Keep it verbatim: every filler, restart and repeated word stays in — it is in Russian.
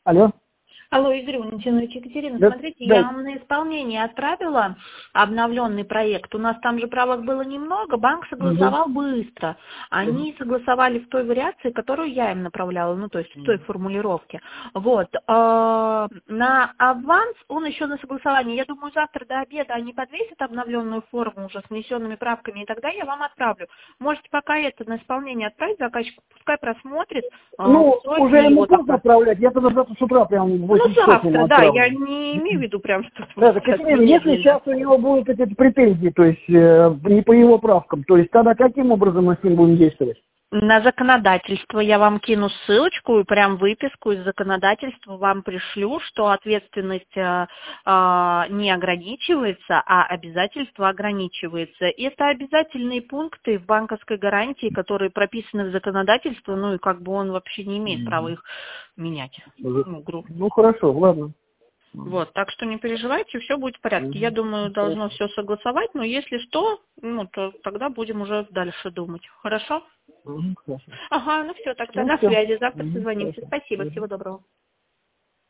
Алло. Алло, Игорь Валентинович, Екатерина, Да, смотрите, да. я вам на исполнение отправила обновленный проект. У нас там же правок было немного, банк Угу. согласовал быстро. Они согласовали в той вариации, которую я им направляла, ну то есть в той формулировке. Вот. А, на аванс он еще на согласовании. Я думаю, завтра до обеда они подвесят обновленную форму уже с внесенными правками, и тогда я вам отправлю. Можете пока это на исполнение отправить заказчику, пускай просмотрит. Ну, а, уже и ему его поздно тогда. отправлять, я тогда завтра с утра прям в Ну, восемь часов ему завтра, да, я отправлю. не имею в виду прям, что вот Да, сейчас Екатерина, если немедленно. сейчас у него будут эти претензии, то есть э, не по его правкам, то есть тогда каким образом мы с ним будем действовать? На законодательство я вам кину ссылочку и прям выписку из законодательства вам пришлю, что ответственность э, э, не ограничивается, а обязательство ограничивается. И это обязательные пункты в банковской гарантии, которые прописаны в законодательстве, ну и как бы он вообще не имеет права их менять. Ну, грубо. Ну хорошо, ладно. Вот, так что не переживайте, все будет в порядке. Я Мгм. думаю, должно все согласовать, но если что, ну, то тогда будем уже дальше думать. Хорошо? Мгм, хорошо. Ага, ну все, тогда Ну на все. связи. Завтра Мгм, созвонимся. хорошо. Спасибо, Мгм. всего доброго.